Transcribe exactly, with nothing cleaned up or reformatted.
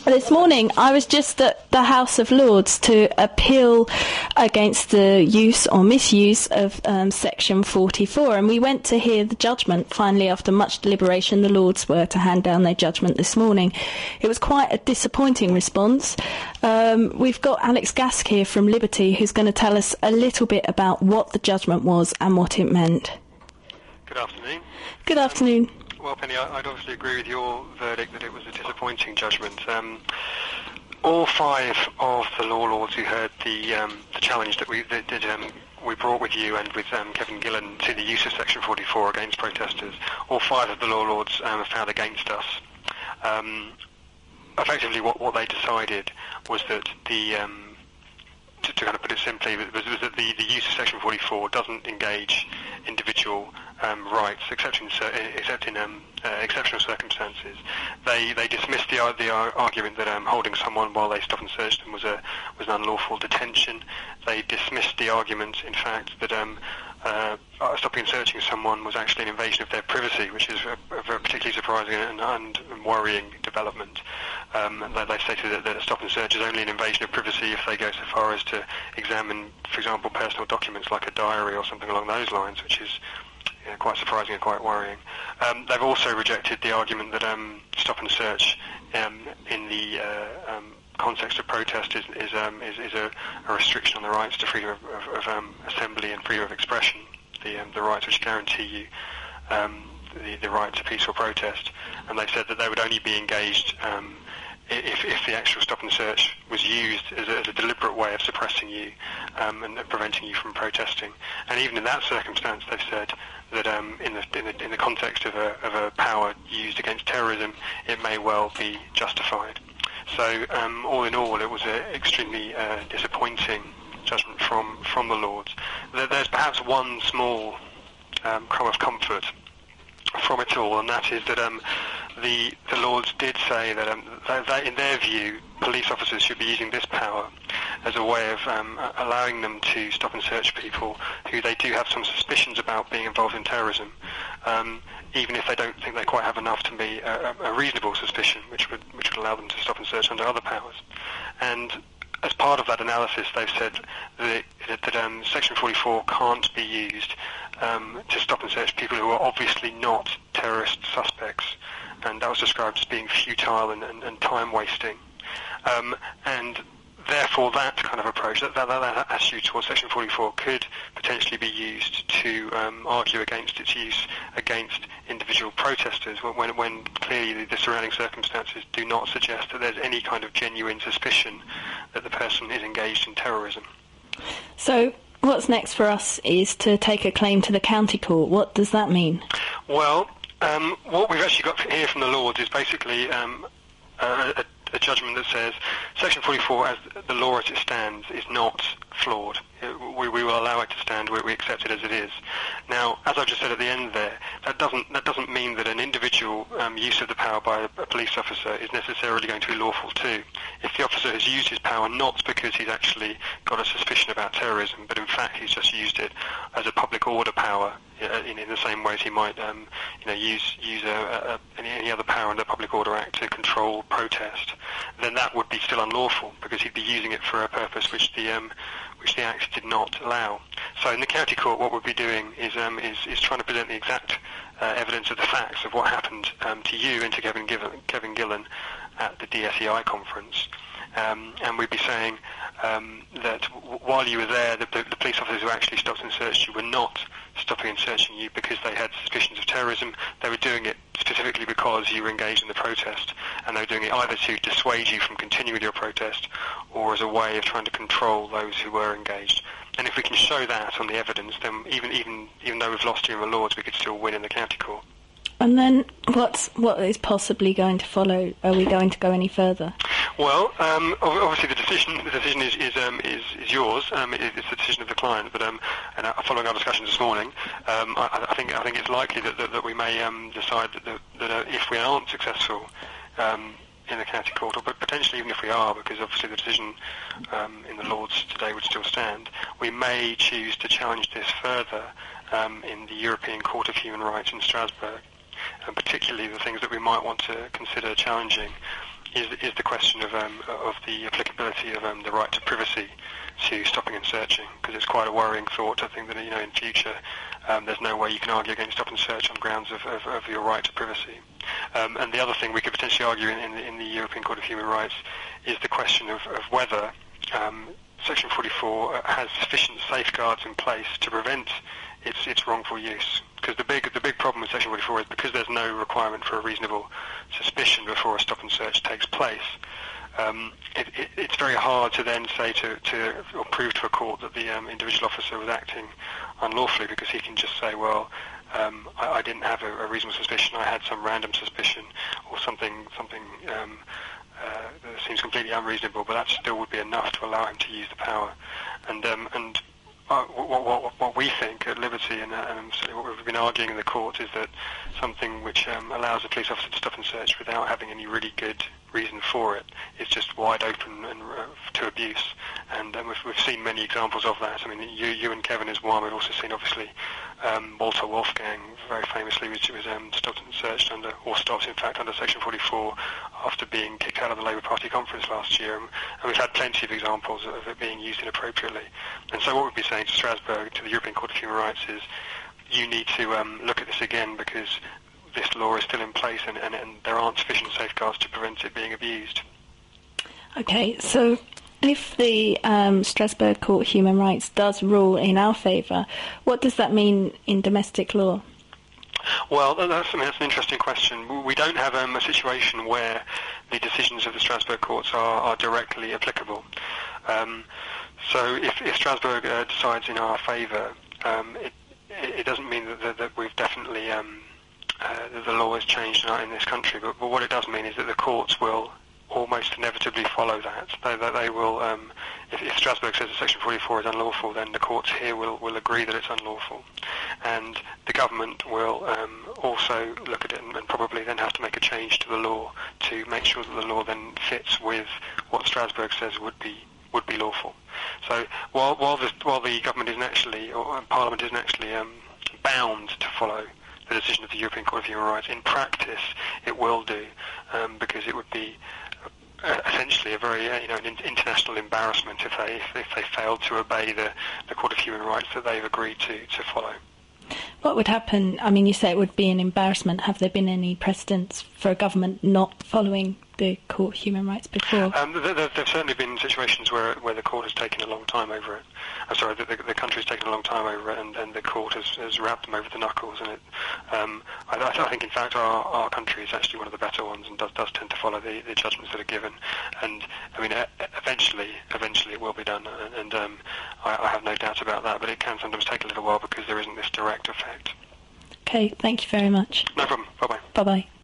This morning, I was just at the House of Lords to appeal against the use or misuse of um, Section forty-four, and we went to hear the judgment. Finally, after much deliberation, the Lords were to hand down their judgment this morning. It was quite a disappointing response. Um, we've got Alex Gask here from Liberty, who's going to tell us a little bit about what the judgment was and what it meant. Good afternoon. Good afternoon. Well, Penny, I'd obviously agree with your verdict that it was a disappointing judgment. Um, all five of the law lords who heard the um, the challenge that we that, that, um, we brought with you and with um, Kevin Gillen to the use of Section forty-four against protesters, all five of the law lords um, have found against us. Um, effectively, what, what they decided was that the um, To, to kind of put it simply, was, was that the, the use of Section forty-four doesn't engage individual um, rights, except in, except in um, uh, exceptional circumstances. They they dismissed the the argument that um, holding someone while they stop and search them was a was an unlawful detention. They dismissed the argument, in fact, that um, uh, stopping and searching someone was actually an invasion of their privacy, which is a, a very particularly surprising and, and worrying development. Um, they, they stated that, that a stop and search is only an invasion of privacy if they go so far as to examine, for example, personal documents like a diary or something along those lines, which is you know, quite surprising and quite worrying. Um, they've also rejected the argument that um, stop and search um, in the uh, um, context of protest is is, um, is, is a, a restriction on the rights to freedom of, of, of um, assembly and freedom of expression, the um, the rights which guarantee you um, the, the right to peaceful protest. And they've said that they would only be engaged um, if, if the actual stop and search was used as a, as a deliberate way of suppressing you um, and preventing you from protesting. And even in that circumstance, they've said that um, in, the, in the in the context of a of a power used against terrorism, it may well be justified. So um, all in all, it was an extremely uh, disappointing judgment from from the Lords. There's perhaps one small um, crumb of comfort from it all, and that is that um, the the Lords did say that, um, that, that in their view, police officers should be using this power as a way of um, allowing them to stop and search people who they do have some suspicions about being involved in terrorism, um, even if they don't think they quite have enough to be a, a reasonable suspicion, which would which would allow them to stop and search under other powers. And as part of that analysis, they've said that, that, that um, Section forty-four can't be used um, to stop and search people who are obviously not terrorist suspects, and that was described as being futile and, and, and time-wasting. Um, and therefore, that kind of approach, that, that, that attitude towards Section forty-four could potentially be used to um, argue against its use against individual protesters when, when clearly the, the surrounding circumstances do not suggest that there's any kind of genuine suspicion that the person is engaged in terrorism. So what's next for us is to take a claim to the county court. What does that mean? Well, um, what we've actually got here from the Lords is basically um, a, a a judgment that says Section forty-four, as the law as it stands, is not flawed. We, we will allow it to stand. We, we accept it as it is. Now, as I just said at the end there, that doesn't that doesn't mean that an individual um, use of the power by a, a police officer is necessarily going to be lawful too. If the officer has used his power not because he's actually got a suspicion about terrorism, but in fact he's just used it as a public order power, in, in the same way as he might, um, you know, use use a, a, any, any other power under the Public Order Act to control protest, then that would be still unlawful because he'd be using it for a purpose which the um, which the Act did not allow. So in the county court, what we'll be doing is um, is, is trying to present the exact uh, evidence of the facts of what happened um, to you and to Kevin, Given, Kevin Gillen at the D S E I conference. Um, and we'd be saying um, that w- while you were there, the, the police officers who actually stopped and searched you were not stopping and searching you because they had suspicions of terrorism. They were doing it specifically because you were engaged in the protest, and they were doing it either to dissuade you from continuing with your protest or as a way of trying to control those who were engaged. And if we can show that on the evidence, then even even even though we've lost here in the Lords, we could still win in the county court. And then what's what is possibly going to follow? Are we going to go any further? Well, um, obviously the decision the decision is is um, is, is yours. Um, it's the decision of the client. But um, and uh, following our discussions this morning, um, I, I think I think it's likely that that, that we may um, decide that that, that uh, if we aren't successful um, in the county court, or but potentially even if we are, because obviously the decision um, in the Lords today would still stand, we may choose to challenge this further um, in the European Court of Human Rights in Strasbourg. And particularly the things that we might want to consider challenging is is the question of um, of the applicability of um, the right to privacy to stopping and searching, because it's quite a worrying thought to think that, you know, in future um, there's no way you can argue against stop and search on grounds of, of, of your right to privacy. Um, and the other thing we could potentially argue in, in, the, in the European Court of Human Rights is the question of, of whether um, Section forty-four has sufficient safeguards in place to prevent its its wrongful use. Because the big the big problem with Section forty-four is because there's no requirement for a reasonable suspicion before a stop and search takes place. Um, it, it, it's very hard to then say to, to or prove to a court that the um, individual officer was acting unlawfully, because he can just say, well, um, I, I didn't have a, a reasonable suspicion, I had some random suspicion or something something um, uh, that seems completely unreasonable, but that still would be enough to allow him to use the power. And um, and Uh, what, what, what we think at Liberty, and, uh, and certainly what we've been arguing in the court, is that something which um, allows a police officer to stop and search without having any really good reason for it is just wide open and uh, to abuse. And um, we've, we've seen many examples of that. I mean, you, you and Kevin is one. We've also seen, obviously, um, Walter Wolfgang, very famously, which was um, stopped and searched under, or stopped, in fact, under Section forty-four after being kicked out of the Labour Party conference last year. And, and we've had plenty of examples of it being used inappropriately. And so what we'd be saying to Strasbourg, to the European Court of Human Rights, is you need to um, look at this again, because this law is still in place and, and, and there aren't sufficient safeguards to prevent it being abused. Okay, so if the um, Strasbourg Court of Human Rights does rule in our favour, what does that mean in domestic law? Well, that's, I mean, that's an interesting question. We don't have um, a situation where the decisions of the Strasbourg courts are, are directly applicable. Um, so if, if Strasbourg uh, decides in our favour, um, it, it doesn't mean that, that, that we've definitely um, uh, that the law has changed in, in this country, but, but what it does mean is that the courts will almost inevitably follow that. They, that they will, um, if, if Strasbourg says that Section forty-four is unlawful, then the courts here will, will agree that it's unlawful. And the government will um, also look at it and, and probably then have to make a change to the law to make sure that the law then fits with what Strasbourg says would be would be lawful. So while while the, while the government isn't actually, or Parliament isn't actually um, bound to follow the decision of the European Court of Human Rights, in practice it will do, um, because it would be uh, essentially a very uh, you know an in- international embarrassment if they if, if they failed to obey the, the Court of Human Rights that they've agreed to, to follow. What would happen? I mean, you say it would be an embarrassment. Have there been any precedents for a government not following the Court of Human Rights before? Um, there, there have certainly been situations where where the court has taken a long time over it. I'm sorry, the, the, the country's taken a long time over it, and, and the court has, has wrapped them over the knuckles. And it, um, I, I think, in fact, our, our country is actually one of the better ones, and does, does tend to follow the, the judgments that are given. And I mean, eventually, eventually, it will be done, and, and um, I, I have no doubt about that. But it can sometimes take a little while because there isn't this direct effect. Okay, thank you very much. No problem. Bye bye. Bye bye.